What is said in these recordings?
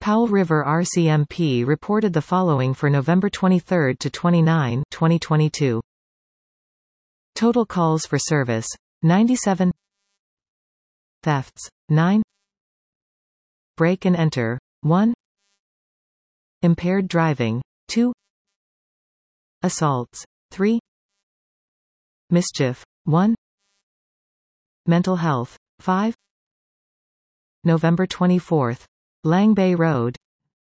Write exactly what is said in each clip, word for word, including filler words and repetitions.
Powell River R C M P reported the following for November twenty-third to twenty-ninth, twenty twenty-two. Total calls for service, ninety-seven. Thefts, nine. Break and enter, one. Impaired driving, two. Assaults, three. Mischief, one. Mental health, five. November twenty-fourth. Lang Bay Road.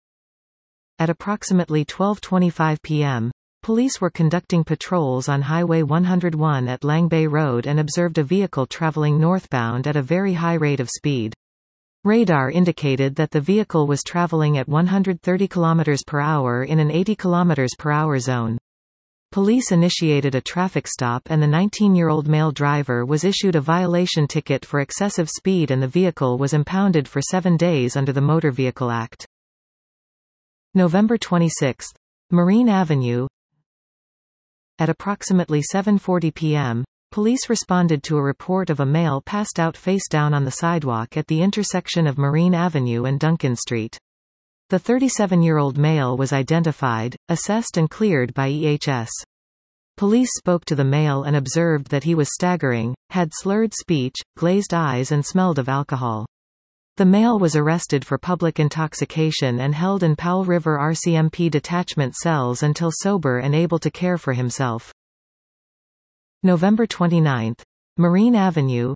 At approximately twelve twenty-five p m, police were conducting patrols on Highway one oh one at Lang Bay Road and observed a vehicle traveling northbound at a very high rate of speed. Radar indicated that the vehicle was traveling at one hundred thirty kilometers per hour in an eighty kilometers per hour zone. Police initiated a traffic stop and the nineteen-year-old male driver was issued a violation ticket for excessive speed and the vehicle was impounded for seven days under the Motor Vehicle Act. November twenty-sixth. Marine Avenue. At approximately seven forty p m, police responded to a report of a male passed out face down on the sidewalk at the intersection of Marine Avenue and Duncan Street. The thirty-seven-year-old male was identified, assessed and cleared by E H S. Police spoke to the male and observed that he was staggering, had slurred speech, glazed eyes and smelled of alcohol. The male was arrested for public intoxication and held in Powell River R C M P detachment cells until sober and able to care for himself. November twenty-ninth. Marine Avenue.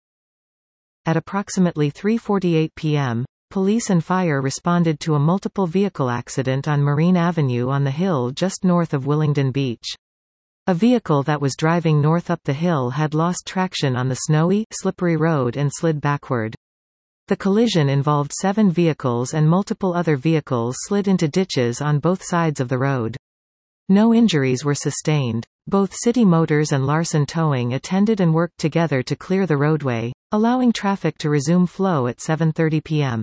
At approximately three forty-eight p m, police and fire responded to a multiple vehicle accident on Marine Avenue on the hill just north of Willingdon Beach. A vehicle that was driving north up the hill had lost traction on the snowy, slippery road and slid backward. The collision involved seven vehicles and multiple other vehicles slid into ditches on both sides of the road. No injuries were sustained. Both City Motors and Larson Towing attended and worked together to clear the roadway, allowing traffic to resume flow at seven thirty p m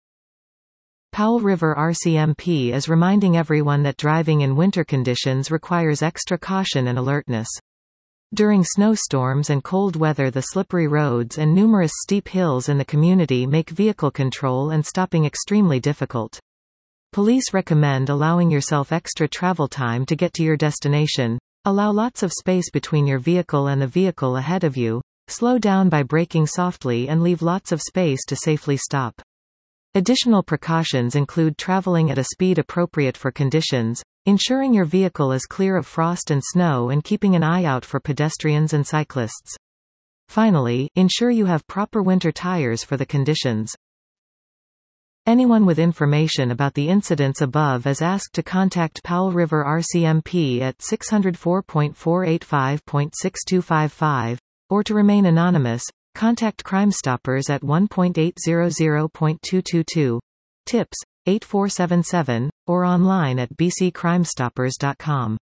Powell River R C M P is reminding everyone that driving in winter conditions requires extra caution and alertness. During snowstorms and cold weather, the slippery roads and numerous steep hills in the community make vehicle control and stopping extremely difficult. Police recommend allowing yourself extra travel time to get to your destination. Allow lots of space between your vehicle and the vehicle ahead of you. Slow down by braking softly and leave lots of space to safely stop. Additional precautions include traveling at a speed appropriate for conditions, ensuring your vehicle is clear of frost and snow and keeping an eye out for pedestrians and cyclists. Finally, ensure you have proper winter tires for the conditions. Anyone with information about the incidents above is asked to contact Powell River R C M P at six oh four, four eight five, six two five five, or to remain anonymous, contact Crime Stoppers at one eight hundred point two two two, tips, eight four seven seven, or online at b c crime stoppers dot com.